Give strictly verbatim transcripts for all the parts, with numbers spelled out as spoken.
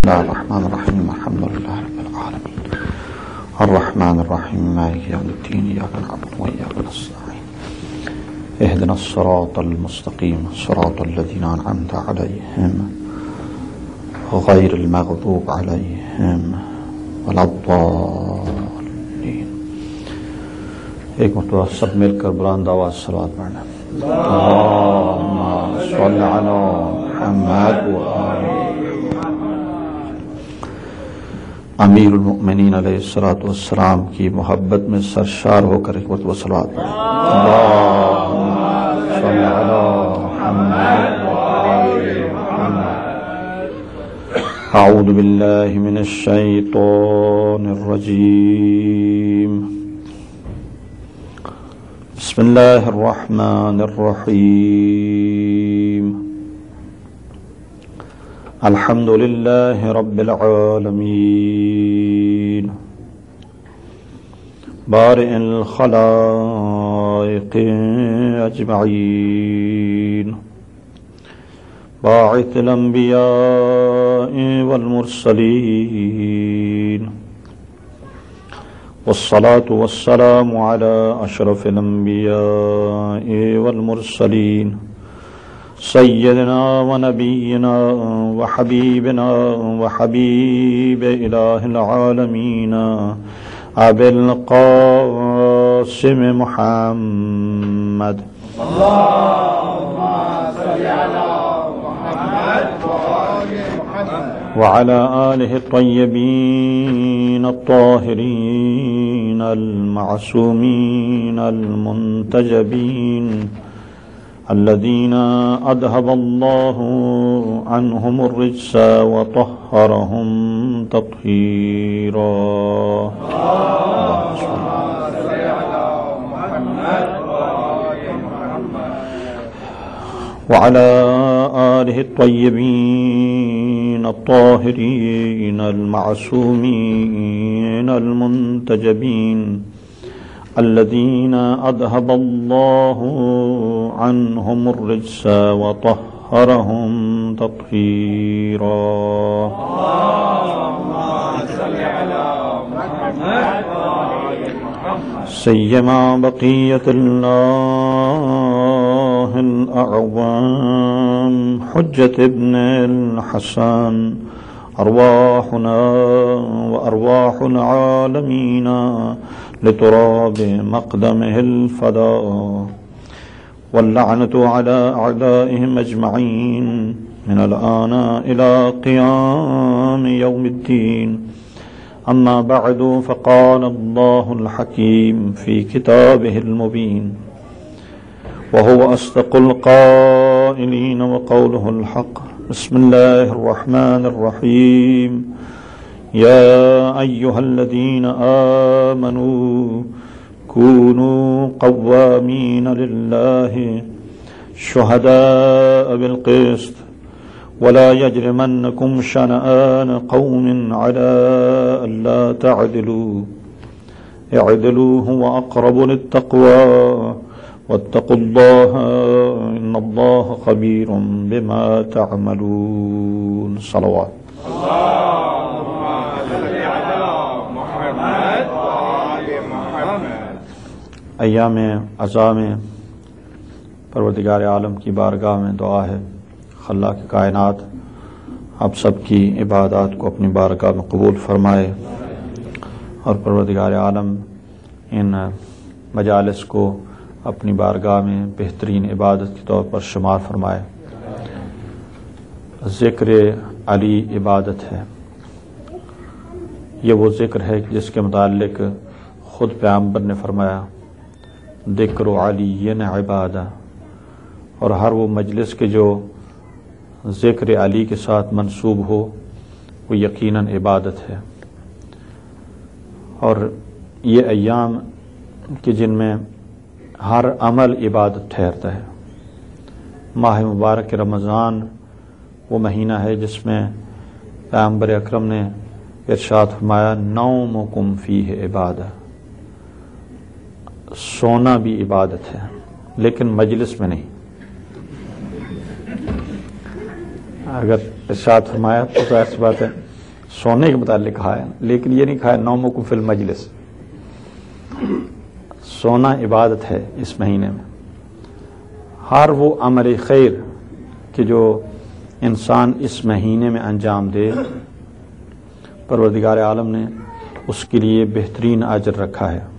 الله الرحمن الرحيم الحمد لله رب العالمين الرحمن الرحيم مالك يوم الدين إياك نعبد وإياك نستعين اهدنا الصراط المستقيم صراط الذين أنعمت عليهم غير المغضوب عليهم ولا الضالين. ایک مرتبہ سب مل کر بلند آواز صلوات پڑھنا. اللهم صل على محمد وآل امیر المؤمنین علیہ الصلوۃ والسلام کی محبت میں سرشار ہو کر ایک مرتبہ صلوات پڑھیں. اللهم صل علی محمد وآل محمد. اعوذ باللہ من الشیطان الرجیم. بسم اللہ الرحمن الرحیم. الحمد للہ رب العالمین بارئ الخلائق اجمعین باعث الانبیاء والمرسلین والصلاة والسلام على اشرف الانبیاء والمرسلین سیدنا ونبینا وحبیبنا وحبیب الہ العالمین ابی القاسم محمد. اللهم صل على محمد وعلى آلہ الطیبین الطاہرین المعصومین المنتجبین الذين أذهب الله عنهم الرجس وطهرهم تطهيرا. وعلى آله الطيبين الطاهرين المعصومين المنتجبين الذين أذهب الله عنهم الرجس وطهرهم تطهيرا. اللهم صل على محمد سيما بقية الله الأعظم حجة ابن الحسن أرواحنا وأرواح العالمين لتراب مقدمه الفداء واللعنة على أعدائهم أجمعين من الآن إلى قيام يوم الدين. أما بعد فقال الله الحكيم في كتابه المبين وهو أصدق القائلين وقوله الحق. بسم الله الرحمن الرحيم. يا أيها الذين آمنوا كونوا قوامين لله شهداء بالقسط ولا يجرمنكم شنآن قوم على ألا تعدلوا اعدلوا هو أقرب للتقوى واتقوا الله إن الله خبير بما تعملون. صلوات. ایام عزا میں پروردگار عالم کی بارگاہ میں دعا ہے خلاق کائنات آپ سب کی عبادات کو اپنی بارگاہ میں قبول فرمائے اور پروردگار عالم ان مجالس کو اپنی بارگاہ میں بہترین عبادت کے طور پر شمار فرمائے. ذکر علی عبادت ہے. یہ وہ ذکر ہے جس کے متعلق خود پیغمبر نے فرمایا ذکر علی عبادہ، اور ہر وہ مجلس کے جو ذکر علی کے ساتھ منسوب ہو وہ یقیناً عبادت ہے. اور یہ ایام کہ جن میں ہر عمل عبادت ٹھہرتا ہے. ماہ مبارک رمضان وہ مہینہ ہے جس میں پیغمبر اکرم نے ارشاد فرمایا نومکم فیہ عبادہ، سونا بھی عبادت ہے لیکن مجلس میں نہیں. اگر ارشاد فرمایا تو ظاہر سی بات ہے سونے کے متعلق کہا ہے، لیکن یہ نہیں کہا ہے نومکم فی المجلس۔ سونا عبادت ہے اس مہینے میں۔ ہر وہ عمل خیر کہ جو انسان اس مہینے میں انجام دے، پروردگار عالم نے اس کے لیے بہترین اجر رکھا ہے۔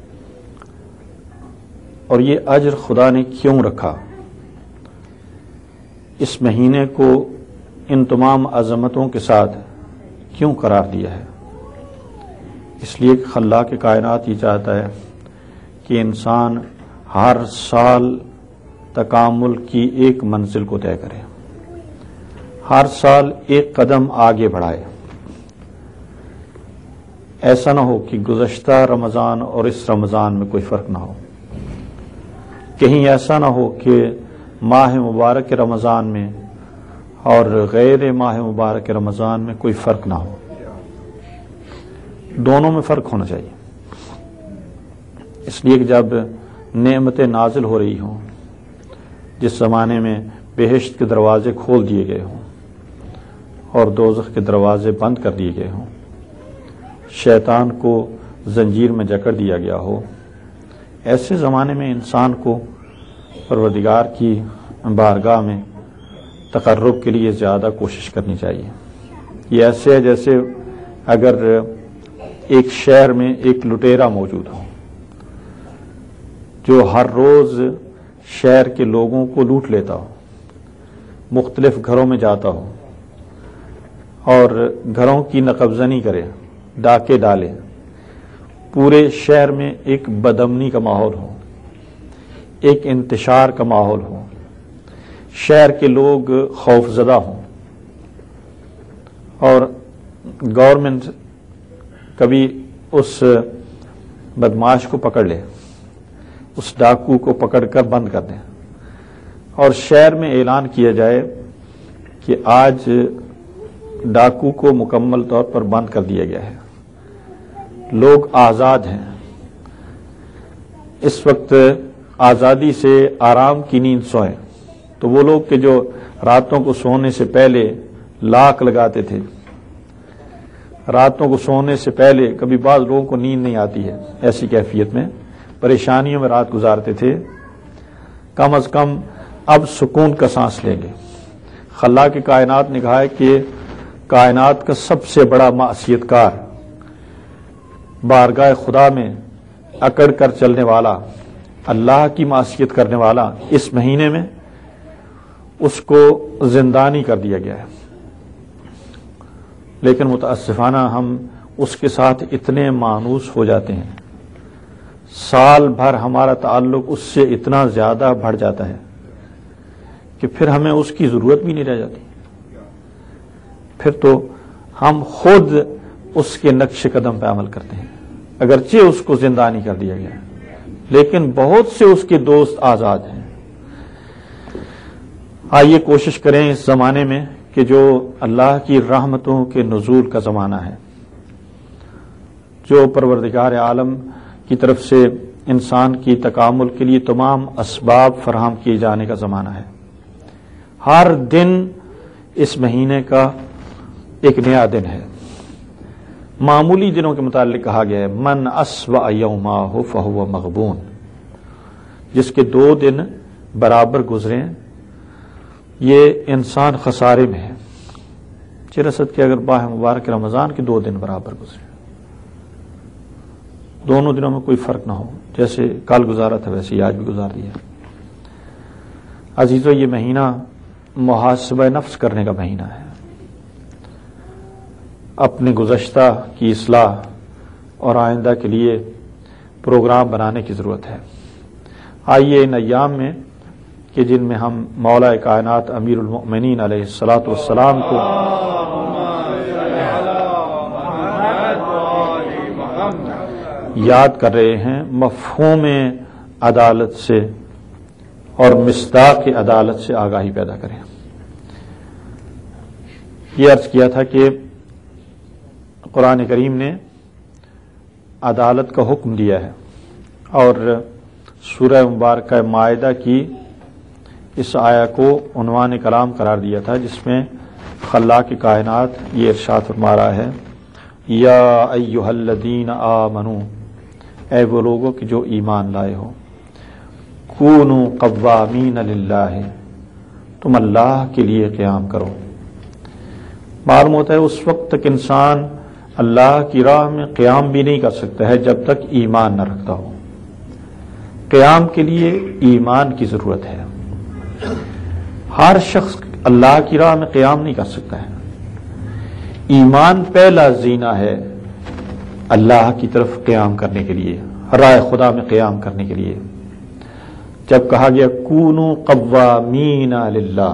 اور یہ اجر خدا نے کیوں رکھا؟ اس مہینے کو ان تمام عظمتوں کے ساتھ کیوں قرار دیا ہے؟ اس لیے کہ خلاق کائنات یہ چاہتا ہے کہ انسان ہر سال تکامل کی ایک منزل کو طے کرے، ہر سال ایک قدم آگے بڑھائے۔ ایسا نہ ہو کہ گزشتہ رمضان اور اس رمضان میں کوئی فرق نہ ہو، کہیں ایسا نہ ہو کہ ماہ مبارک رمضان میں اور غیر ماہ مبارک رمضان میں کوئی فرق نہ ہو، دونوں میں فرق ہونا چاہیے۔ اس لیے کہ جب نعمتیں نازل ہو رہی ہوں، جس زمانے میں بہشت کے دروازے کھول دیے گئے ہوں اور دوزخ کے دروازے بند کر دیے گئے ہوں، شیطان کو زنجیر میں جکڑ دیا گیا ہو، ایسے زمانے میں انسان کو پروردگار کی بارگاہ میں تقرب کے لیے زیادہ کوشش کرنی چاہیے۔ یہ ایسے ہے جیسے اگر ایک شہر میں ایک لٹیرا موجود ہو جو ہر روز شہر کے لوگوں کو لوٹ لیتا ہو، مختلف گھروں میں جاتا ہو اور گھروں کی نقبزنی کرے، ڈاکے ڈالے، پورے شہر میں ایک بدامنی کا ماحول ہو، ایک انتشار کا ماحول ہو، شہر کے لوگ خوف زدہ ہوں، اور گورنمنٹ کبھی اس بدماش کو پکڑ لے، اس ڈاکو کو پکڑ کر بند کر دیں، اور شہر میں اعلان کیا جائے کہ آج ڈاکو کو مکمل طور پر بند کر دیا گیا ہے، لوگ آزاد ہیں۔ اس وقت آزادی سے آرام کی نیند سوئیں، تو وہ لوگ کہ جو راتوں کو سونے سے پہلے لاک لگاتے تھے، راتوں کو سونے سے پہلے کبھی بعض لوگوں کو نیند نہیں آتی ہے، ایسی کیفیت میں پریشانیوں میں رات گزارتے تھے، کم از کم اب سکون کا سانس لیں گے۔ خلاق کائنات نے کہا ہے کہ کائنات کا سب سے بڑا معصیت کار، بارگاہ خدا میں اکڑ کر چلنے والا، اللہ کی معصیت کرنے والا، اس مہینے میں اس کو زندانی کر دیا گیا ہے۔ لیکن متاسفانہ ہم اس کے ساتھ اتنے مانوس ہو جاتے ہیں، سال بھر ہمارا تعلق اس سے اتنا زیادہ بڑھ جاتا ہے کہ پھر ہمیں اس کی ضرورت بھی نہیں رہ جاتی، پھر تو ہم خود اس کے نقش قدم پہ عمل کرتے ہیں، اگرچہ اس کو زندانی کر دیا گیا ہے، لیکن بہت سے اس کے دوست آزاد ہیں۔ آئیے کوشش کریں اس زمانے میں کہ جو اللہ کی رحمتوں کے نزول کا زمانہ ہے، جو پروردگار عالم کی طرف سے انسان کی تکامل کے لیے تمام اسباب فراہم کیے جانے کا زمانہ ہے، ہر دن اس مہینے کا ایک نیا دن ہے۔ معمولی دنوں کے متعلق کہا گیا ہے من اسوأ یومہ فہو مغبون، جس کے دو دن برابر گزریں یہ انسان خسارے میں ہے، چرست کے اگر ماہ مبارک رمضان کے دو دن برابر گزرے، دونوں دنوں میں کوئی فرق نہ ہو، جیسے کل گزارا تھا ویسے ہی آج بھی گزار دیا۔ عزیزو، یہ مہینہ محاسبہ نفس کرنے کا مہینہ ہے، اپنے گزشتہ کی اصلاح اور آئندہ کے لیے پروگرام بنانے کی ضرورت ہے۔ آئیے ان ایام میں کہ جن میں ہم مولا کائنات امیر المؤمنین علیہ الصلاۃ والسلام کو یاد کر رہے ہیں، مفہوم عدالت سے اور مصداق عدالت سے آگاہی پیدا کریں۔ یہ عرض کیا تھا کہ قرآن کریم نے عدالت کا حکم دیا ہے، اور سورہ مبارکہ مائدہ کی اس آیا کو عنوان کلام قرار دیا تھا، جس میں خلاق کائنات یہ ارشاد فرما رہا ہے، یا ایھا الذین آمنو، اے وہ لوگوں کہ جو ایمان لائے ہو، کونوا قوامین للہ، تم اللہ کے لیے قیام کرو۔ معلوم ہوتا ہے اس وقت تک انسان اللہ کی راہ میں قیام بھی نہیں کر سکتا ہے جب تک ایمان نہ رکھتا ہو۔ قیام کے لیے ایمان کی ضرورت ہے۔ ہر شخص اللہ کی راہ میں قیام نہیں کر سکتا ہے۔ ایمان پہلا زینہ ہے اللہ کی طرف قیام کرنے کے لیے، راہ خدا میں قیام کرنے کے لیے۔ جب کہا گیا کونوا قوامین للہ،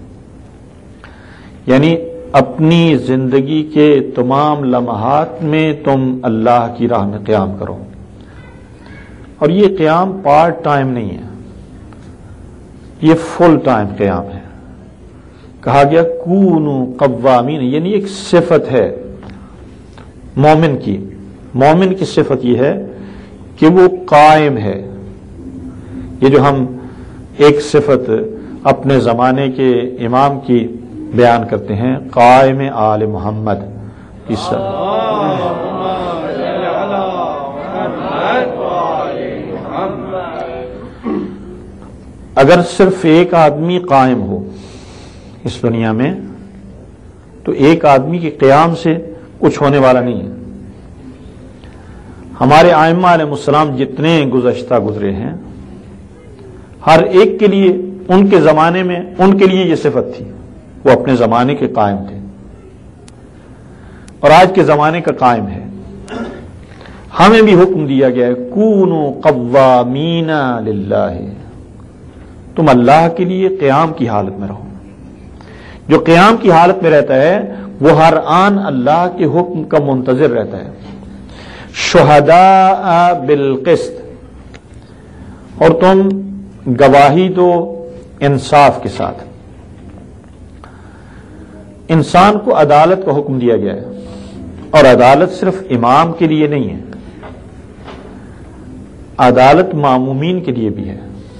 یعنی اپنی زندگی کے تمام لمحات میں تم اللہ کی راہ میں قیام کرو۔ اور یہ قیام پارٹ ٹائم نہیں ہے، یہ فل ٹائم قیام ہے۔ کہا گیا کونوا قوامین، یعنی ایک صفت ہے مومن کی۔ مومن کی صفت یہ ہے کہ وہ قائم ہے۔ یہ جو ہم ایک صفت اپنے زمانے کے امام کی بیان کرتے ہیں، قائم آل محمد، اس اگر صرف ایک آدمی قائم ہو اس دنیا میں تو ایک آدمی کے قیام سے کچھ ہونے والا نہیں ہے۔ ہمارے ائمہ علیہ السلام جتنے گزشتہ گزرے ہیں، ہر ایک کے لیے ان کے زمانے میں ان کے لیے یہ صفت تھی، وہ اپنے زمانے کے قائم تھے، اور آج کے زمانے کا قائم ہے۔ ہمیں بھی حکم دیا گیا ہے کونوا قوامین للہ، تم اللہ کے لیے قیام کی حالت میں رہو۔ جو قیام کی حالت میں رہتا ہے وہ ہر آن اللہ کے حکم کا منتظر رہتا ہے۔ شہداء بالقسط، اور تم گواہی دو انصاف کے ساتھ۔ انسان کو عدالت کا حکم دیا گیا ہے، اور عدالت صرف امام کے لیے نہیں ہے، عدالت معمومین کے لیے بھی ہے۔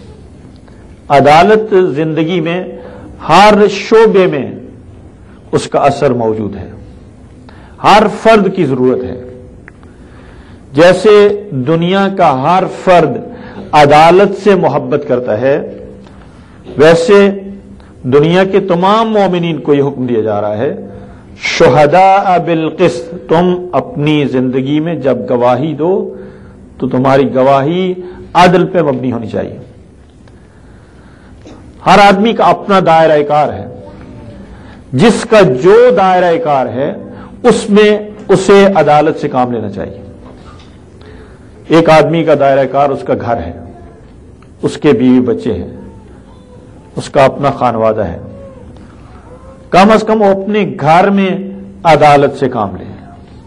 عدالت زندگی میں ہر شعبے میں اس کا اثر موجود ہے، ہر فرد کی ضرورت ہے۔ جیسے دنیا کا ہر فرد عدالت سے محبت کرتا ہے، ویسے دنیا کے تمام مومنین کو یہ حکم دیا جا رہا ہے شہداء بالقسط، تم اپنی زندگی میں جب گواہی دو تو تمہاری گواہی عدل پہ مبنی ہونی چاہیے۔ ہر آدمی کا اپنا دائرہ کار ہے، جس کا جو دائرہ کار ہے اس میں اسے عدالت سے کام لینا چاہیے۔ ایک آدمی کا دائرہ کار اس کا گھر ہے، اس کے بیوی بچے ہیں، اس کا اپنا خانوادہ ہے، کم از کم وہ اپنے گھر میں عدالت سے کام لے۔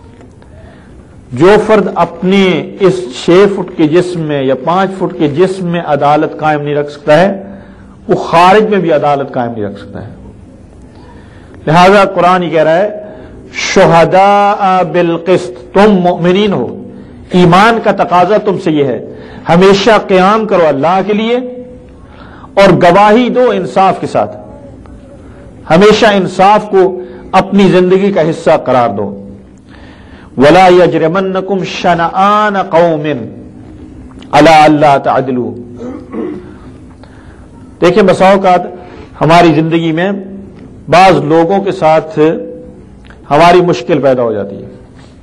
جو فرد اپنے اس چھ فٹ کے جسم میں یا پانچ فٹ کے جسم میں عدالت قائم نہیں رکھ سکتا ہے، وہ خارج میں بھی عدالت قائم نہیں رکھ سکتا ہے۔ لہذا قرآن یہ کہہ رہا ہے شہداء بالقسط، تم مؤمنین ہو، ایمان کا تقاضا تم سے یہ ہے ہمیشہ قیام کرو اللہ کے لیے، اور گواہی دو انصاف کے ساتھ، ہمیشہ انصاف کو اپنی زندگی کا حصہ قرار دو۔ وَلَا يَجْرِمَنَّكُمْ شَنَآنَ قَوْمٍ عَلَىٰ أَلَّا تَعْدِلُوا۔ دیکھیں بسا اوقات ہماری زندگی میں بعض لوگوں کے ساتھ ہماری مشکل پیدا ہو جاتی ہے،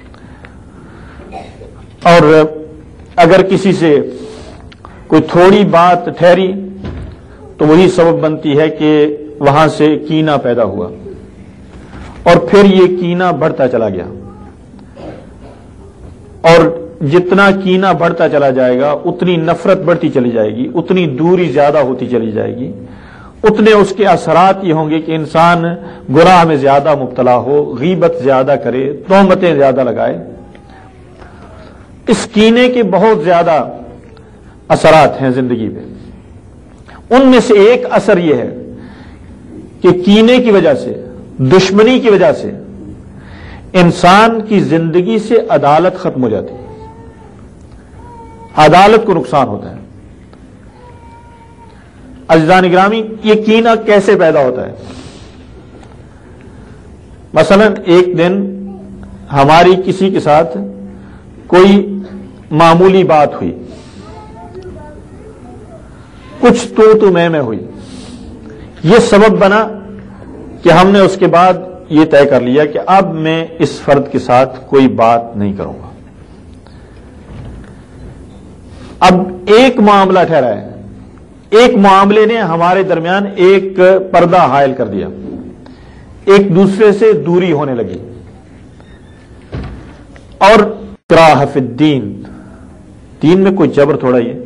اور اگر کسی سے کوئی تھوڑی بات ٹھہری تو وہی سبب بنتی ہے کہ وہاں سے کینہ پیدا ہوا، اور پھر یہ کینہ بڑھتا چلا گیا، اور جتنا کینہ بڑھتا چلا جائے گا اتنی نفرت بڑھتی چلی جائے گی، اتنی دوری زیادہ ہوتی چلی جائے گی، اتنے اس کے اثرات یہ ہوں گے کہ انسان گناہ میں زیادہ مبتلا ہو، غیبت زیادہ کرے، تہمتیں زیادہ لگائے۔ اس کینے کے بہت زیادہ اثرات ہیں زندگی میں۔ ان میں سے ایک اثر یہ ہے کہ کینے کی وجہ سے، دشمنی کی وجہ سے انسان کی زندگی سے عدالت ختم ہو جاتی ہے، عدالت کو نقصان ہوتا ہے۔ عزیزان گرامی، یہ کینہ کیسے پیدا ہوتا ہے؟ مثلا ایک دن ہماری کسی کے ساتھ کوئی معمولی بات ہوئی، کچھ تو تو میں میں ہوئی، یہ سبب بنا کہ ہم نے اس کے بعد یہ طے کر لیا کہ اب میں اس فرد کے ساتھ کوئی بات نہیں کروں گا۔ اب ایک معاملہ ٹھہرا ہے، ایک معاملے نے ہمارے درمیان ایک پردہ حائل کر دیا، ایک دوسرے سے دوری ہونے لگی۔ اور اکراہ فی الدین، دین میں کوئی جبر تھوڑا ہی ہے،